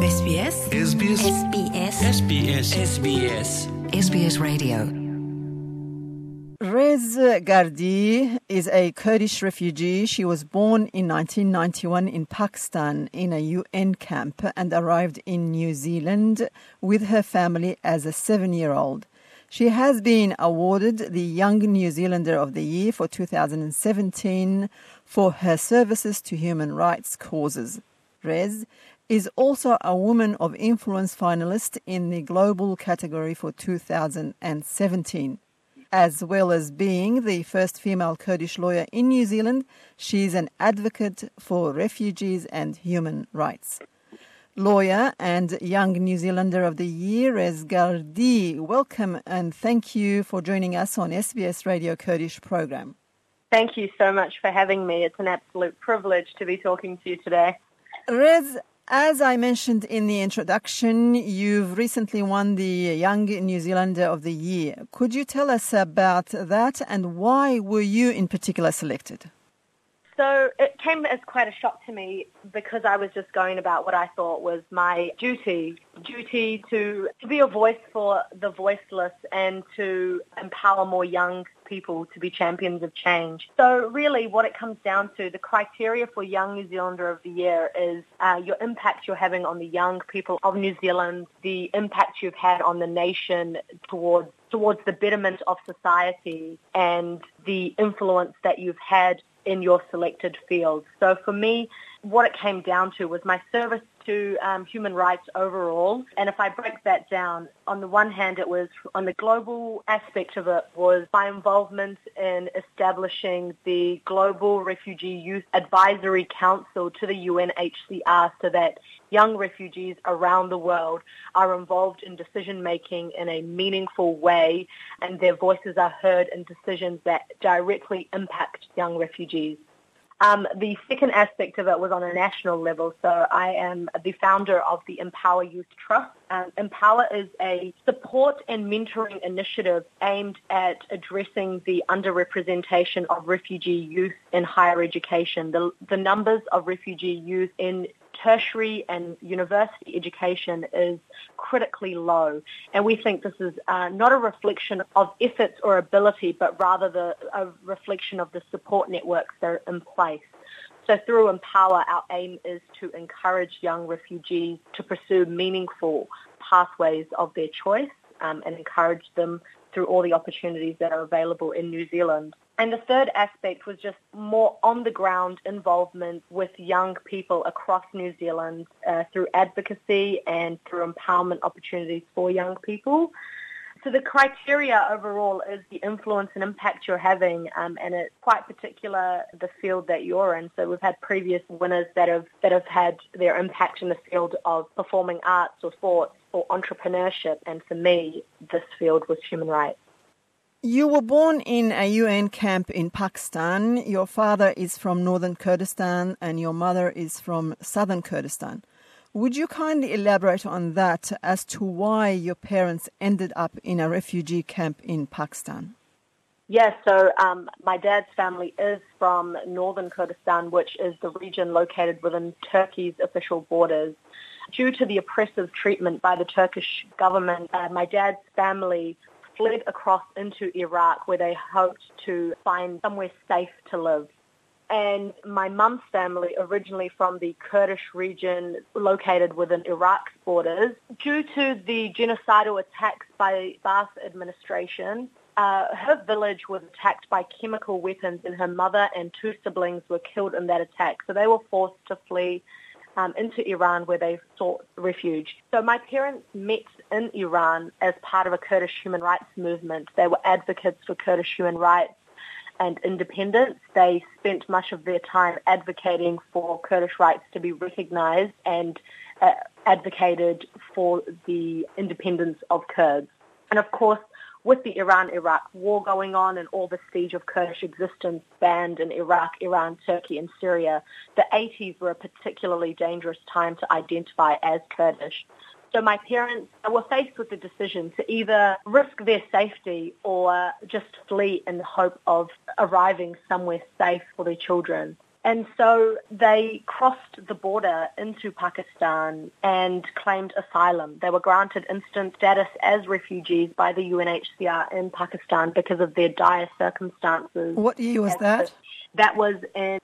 SBS SBS SBS SBS SBS SBS Radio. Rez Gardi is a Kurdish refugee. She was born in 1991 in Pakistan in a UN camp and arrived in New Zealand with her family as a 7-year-old. She has been awarded the Young New Zealander of the Year for 2017 for her services to human rights causes. Rez is also a Woman of Influence finalist in the Global category for 2017. As well as being the first female Kurdish lawyer in New Zealand, she is an advocate for refugees and human rights. Lawyer and Young New Zealander of the Year, Rez Gardi, welcome and thank you for joining us on SBS Radio Kurdish program. Thank you so much for having me. It's an absolute privilege to be talking to you today. Rez, as I mentioned in the introduction, you've recently won the Young New Zealander of the Year. Could you tell us about that and why were you in particular selected? So it came as quite a shock to me because I was just going about what I thought was my duty to be a voice for the voiceless and to empower more young people to be champions of change. So really what it comes down to, the criteria for Young New Zealander of the Year is your impact you're having on the young people of New Zealand, the impact you've had on the nation towards the betterment of society, and the influence that you've had in your selected field. So for me, what it came down to was my service to human rights overall. And if I break that down, on the one hand, it was on the global aspect of it was my involvement in establishing the Global Refugee Youth Advisory Council to the UNHCR so that young refugees around the world are involved in decision-making in a meaningful way and their voices are heard in decisions that directly impact young refugees. The second aspect of it was on a national level. So I am the founder of the Empower Youth Trust. Empower is a support and mentoring initiative aimed at addressing the underrepresentation of refugee youth in higher education. The numbers of refugee youth in tertiary and university education is critically low. And we think this is not a reflection of efforts or ability, but rather a reflection of the support networks that are in place. So through Empower, our aim is to encourage young refugees to pursue meaningful pathways of their choice and encourage them through all the opportunities that are available in New Zealand. And the third aspect was just more on-the-ground involvement with young people across New Zealand through advocacy and through empowerment opportunities for young people. So the criteria overall is the influence and impact you're having, and it's quite particular the field that you're in. So we've had previous winners that have had their impact in the field of performing arts or sports or entrepreneurship, and for me, this field was human rights. You were born in a UN camp in Pakistan. Your father is from northern Kurdistan and your mother is from southern Kurdistan. Would you kindly elaborate on that as to why your parents ended up in a refugee camp in Pakistan? Yes, so my dad's family is from northern Kurdistan, which is the region located within Turkey's official borders. Due to the oppressive treatment by the Turkish government, my dad's family fled across into Iraq where they hoped to find somewhere safe to live. And my mum's family, originally from the Kurdish region located within Iraq's borders, due to the genocidal attacks by the Ba'ath administration, her village was attacked by chemical weapons and her mother and 2 siblings were killed in that attack. So they were forced to flee into Iran where they sought refuge. So my parents met in Iran as part of a Kurdish human rights movement. They were advocates for Kurdish human rights and independence. They spent much of their time advocating for Kurdish rights to be recognised and advocated for the independence of Kurds. And of course, with the Iran-Iraq war going on and all the siege of Kurdish existence banned in Iraq, Iran, Turkey and Syria, the 80s were a particularly dangerous time to identify as Kurdish. So my parents were faced with the decision to either risk their safety or just flee in the hope of arriving somewhere safe for their children. And so they crossed the border into Pakistan and claimed asylum. They were granted instant status as refugees by the UNHCR in Pakistan because of their dire circumstances. What year was that? That was in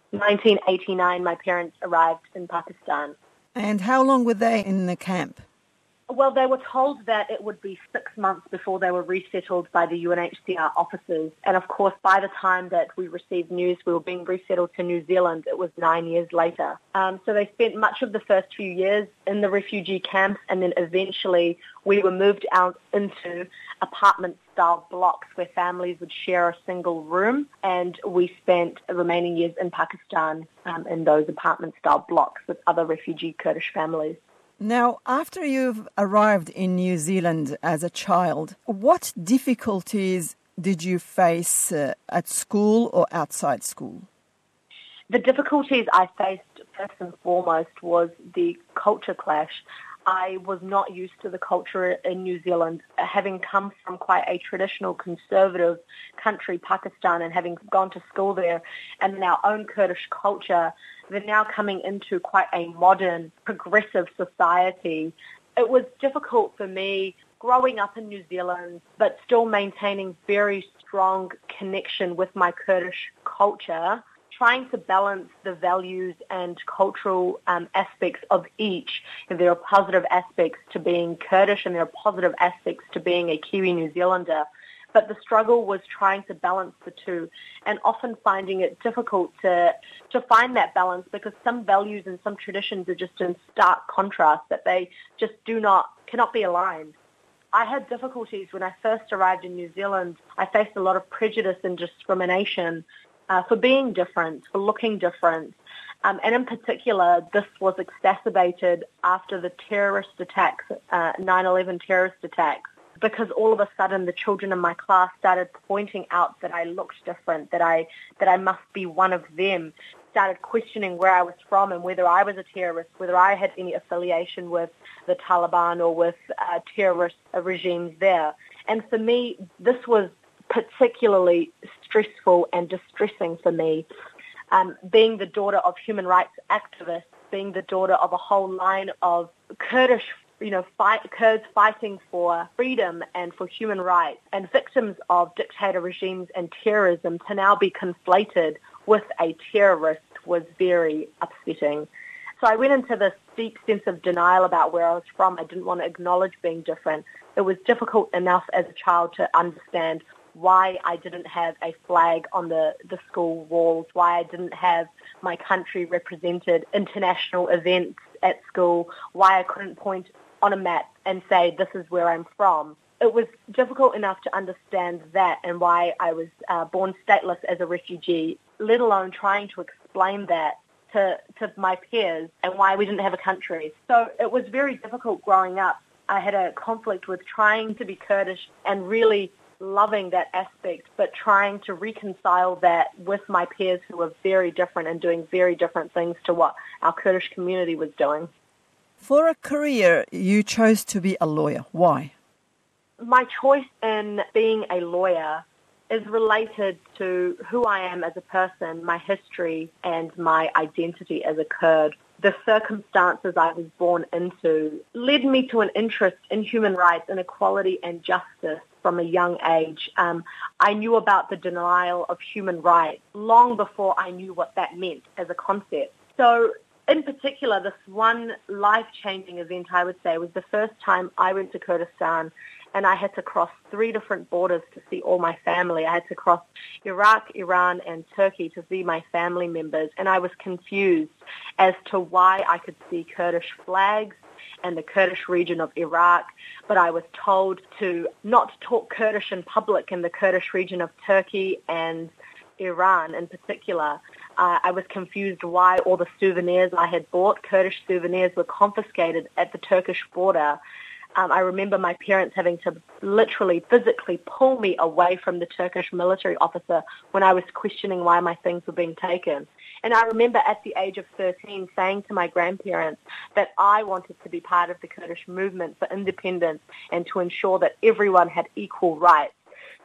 1989. My parents arrived in Pakistan. And how long were they in the camp? Well, they were told that it would be 6 months before they were resettled by the UNHCR officers. And of course, by the time that we received news we were being resettled to New Zealand, it was 9 years later. So they spent much of the first few years in the refugee camps, and then eventually we were moved out into apartment-style blocks where families would share a single room, and we spent the remaining years in Pakistan in those apartment-style blocks with other refugee Kurdish families. Now, after you've arrived in New Zealand as a child, what difficulties did you face at school or outside school? The difficulties I faced first and foremost was the culture clash. I was not used to the culture in New Zealand, having come from quite a traditional conservative country, Pakistan, and having gone to school there, and in our own Kurdish culture, they're now coming into quite a modern, progressive society. It was difficult for me growing up in New Zealand, but still maintaining very strong connection with my Kurdish culture, trying to balance the values and cultural aspects of each. And there are positive aspects to being Kurdish and there are positive aspects to being a Kiwi New Zealander. But the struggle was trying to balance the two and often finding it difficult to find that balance because some values and some traditions are just in stark contrast, that they just cannot be aligned. I had difficulties when I first arrived in New Zealand. I faced a lot of prejudice and discrimination for being different, for looking different. And in particular, this was exacerbated after the terrorist attacks, 9/11 terrorist attacks, because all of a sudden the children in my class started pointing out that I looked different, that I must be one of them, started questioning where I was from and whether I was a terrorist, whether I had any affiliation with the Taliban or with terrorist regimes there. And for me, this was particularly stressful and distressing for me. Being the daughter of human rights activists, being the daughter of a whole line of Kurdish Kurds fighting for freedom and for human rights and victims of dictator regimes and terrorism, to now be conflated with a terrorist was very upsetting. So I went into this deep sense of denial about where I was from. I didn't want to acknowledge being different. It was difficult enough as a child to understand why I didn't have a flag on the school walls, why I didn't have my country represented international events at school, why I couldn't point on a map and say, this is where I'm from. It was difficult enough to understand that and why I was born stateless as a refugee, let alone trying to explain that to my peers and why we didn't have a country. So it was very difficult growing up. I had a conflict with trying to be Kurdish and really loving that aspect, but trying to reconcile that with my peers who were very different and doing very different things to what our Kurdish community was doing. For a career, you chose to be a lawyer. Why? My choice in being a lawyer is related to who I am as a person, my history, and my identity as a Kurd. The circumstances I was born into led me to an interest in human rights and equality and justice from a young age. I knew about the denial of human rights long before I knew what that meant as a concept. So in particular, this one life-changing event, I would say, was the first time I went to Kurdistan and I had to cross 3 different borders to see all my family. I had to cross Iraq, Iran, and Turkey to see my family members, and I was confused as to why I could see Kurdish flags and the Kurdish region of Iraq, but I was told to not talk Kurdish in public in the Kurdish region of Turkey and Iran in particular. I was confused why all the souvenirs I had bought, Kurdish souvenirs, were confiscated at the Turkish border. I remember my parents having to literally, physically pull me away from the Turkish military officer when I was questioning why my things were being taken. And I remember at the age of 13 saying to my grandparents that I wanted to be part of the Kurdish movement for independence and to ensure that everyone had equal rights.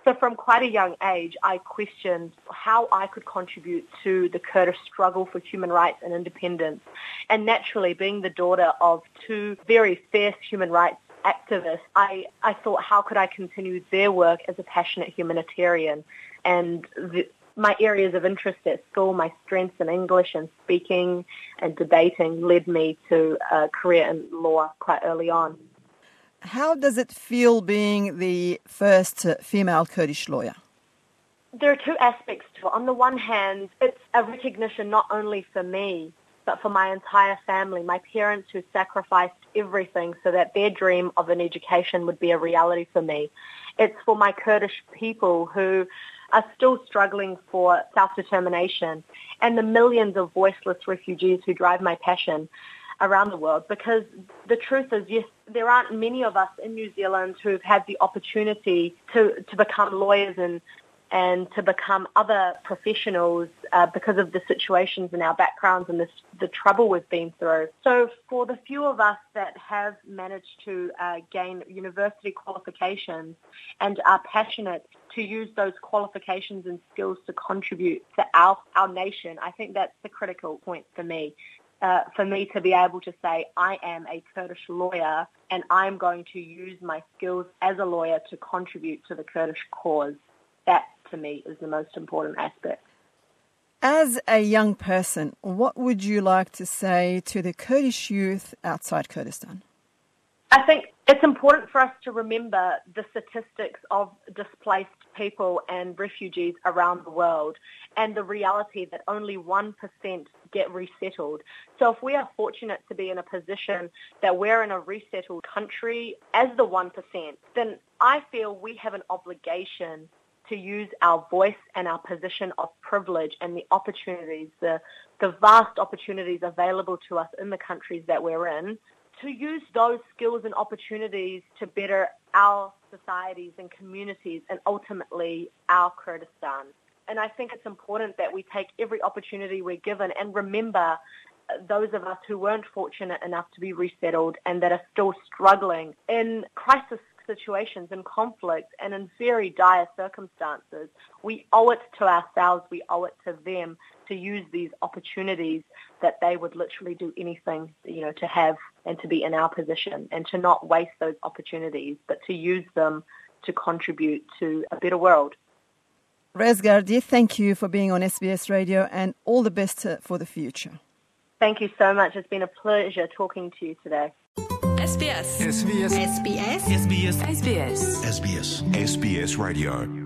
So from quite a young age, I questioned how I could contribute to the Kurdish struggle for human rights and independence. And naturally, being the daughter of two very fierce human rights activists, I thought, how could I continue their work as a passionate humanitarian? And my areas of interest at school, my strengths in English and speaking and debating, led me to a career in law quite early on. How does it feel being the first female Kurdish lawyer? There are two aspects to it. On the one hand, it's a recognition not only for me, but for my entire family, my parents who sacrificed everything so that their dream of an education would be a reality for me. It's for my Kurdish people who are still struggling for self-determination, and the millions of voiceless refugees who drive my passion around the world. Because the truth is, yes, there aren't many of us in New Zealand who've had the opportunity to become lawyers and to become other professionals because of the situations in our backgrounds and the trouble we've been through. So for the few of us that have managed to gain university qualifications and are passionate to use those qualifications and skills to contribute to our nation, I think that's the critical point for me. For me to be able to say, I am a Kurdish lawyer and I'm going to use my skills as a lawyer to contribute to the Kurdish cause. That, to me, is the most important aspect. As a young person, what would you like to say to the Kurdish youth outside Kurdistan? I think it's important for us to remember the statistics of displaced people and refugees around the world and the reality that only 1% get resettled. So if we are fortunate to be in a position that we're in a resettled country as the 1%, then I feel we have an obligation to use our voice and our position of privilege and the opportunities, the vast opportunities available to us in the countries that we're in, to use those skills and opportunities to better our societies and communities and ultimately our Kurdistan. And I think it's important that we take every opportunity we're given and remember those of us who weren't fortunate enough to be resettled and that are still struggling in crisis situations and conflict and in very dire circumstances. We owe it to ourselves, we owe it to them to use these opportunities that they would literally do anything, to have and to be in our position, and to not waste those opportunities, but to use them to contribute to a better world. Rez Gardi, thank you for being on SBS Radio and all the best for the future. Thank you so much. It's been a pleasure talking to you today. SBS. SBS. SBS. SBS. SBS. SBS. SBS Radio.